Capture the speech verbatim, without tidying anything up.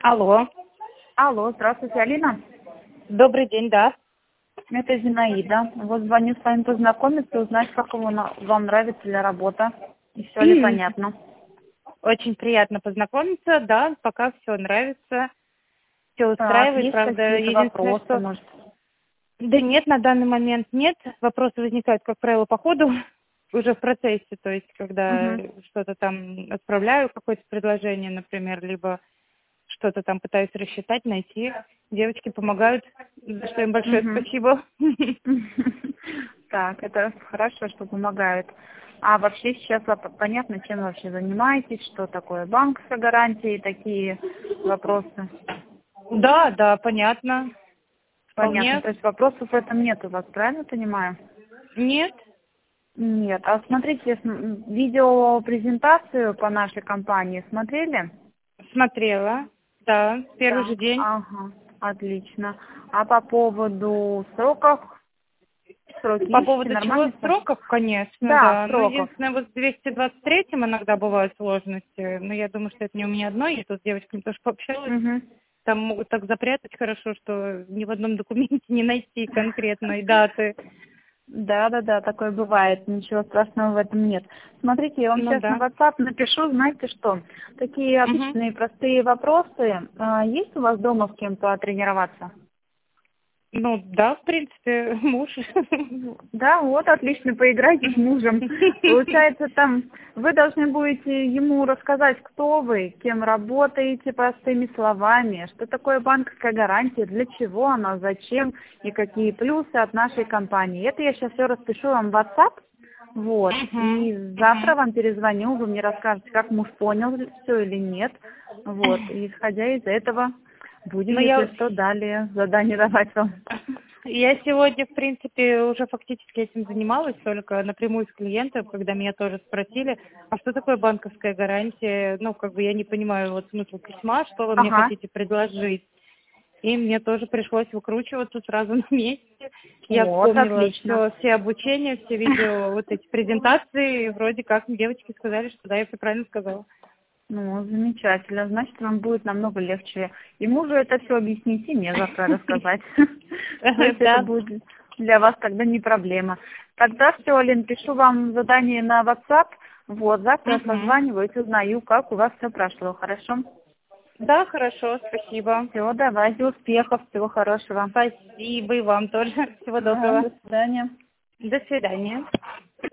Алло. Алло, здравствуйте, Алина. Добрый день, да. Это Зинаида. Вот звоню с вами познакомиться, узнать, как вам, вам нравится ли работа и все ли понятно. Очень приятно познакомиться, да, пока все нравится, все Так, устраивает, есть правда, какие-то единственное, вопросы, что... может? Да нет, на данный момент нет, вопросы возникают, как правило, по ходу, уже в процессе, то есть, когда Угу. что-то там отправляю, какое-то предложение, например, либо что-то там пытаюсь рассчитать, найти, девочки помогают, за что им большое Угу. спасибо. Так, это хорошо, что помогают. А вообще сейчас вам понятно, чем вообще занимаетесь, что такое банковская гарантия и такие вопросы? Да, да, понятно, Понятно, вполне. то есть вопросов в этом нет у вас, правильно понимаю? Нет, Нет. А смотрите, см- видеопрезентацию по нашей компании смотрели? смотрела, да, первый же Так, день. ага, отлично. А по поводу сроков, сроки По ищете, поводу чего нормально все? сроков, конечно, Да, да. Ну, сроков. единственное, вот с двести двадцать третьим иногда бывают сложности. Но я думаю, что это не у меня одной. Я тут с девочками тоже пообщалась. Угу. Там могут так запрятать хорошо, что ни в одном документе не найти конкретной даты. Да, да, да, такое бывает, ничего страшного в этом нет. Смотрите, я вам Ну сейчас на да. WhatsApp напишу, знаете что, такие Мгм. обычные простые вопросы. А, есть у вас дома с кем потренироваться? Ну да, в принципе, муж. Да, вот, отлично, поиграйте с мужем. Получается, там вы должны будете ему рассказать, кто вы, кем работаете, простыми словами, что такое банковская гарантия, для чего она, зачем и какие плюсы от нашей компании. Это я сейчас все распишу вам в WhatsApp, вот, Мгм. и завтра Мгм. вам перезвоню, вы мне расскажете, как муж понял все или нет, вот, и исходя из этого будем, Ну если я что, далее задание давать вам. Я сегодня, в принципе, уже фактически этим занималась, только напрямую с клиентом, когда меня тоже спросили, а что такое банковская гарантия? Ну, как бы я не понимаю вот смысл письма, что вы мне Ага. хотите предложить. И мне тоже пришлось выкручиваться сразу на месте. Я Вот, вспомнила отлично. все, все обучения, все видео, вот эти презентации, и вроде как девочки сказали, что да, я все правильно сказала. Ну, замечательно. Значит, вам будет намного легче. И мужу это все объяснить, и мне завтра рассказать. То есть это Да. будет для вас тогда не проблема. Тогда все, Алин, пишу вам задание на WhatsApp. Вот, завтра я Мгм. созваниваюсь, узнаю, как у вас все прошло. Хорошо? Да, хорошо, спасибо. Все, давайте, успехов, всего хорошего. Спасибо и вам тоже. Всего Ага, доброго. до свидания. До свидания.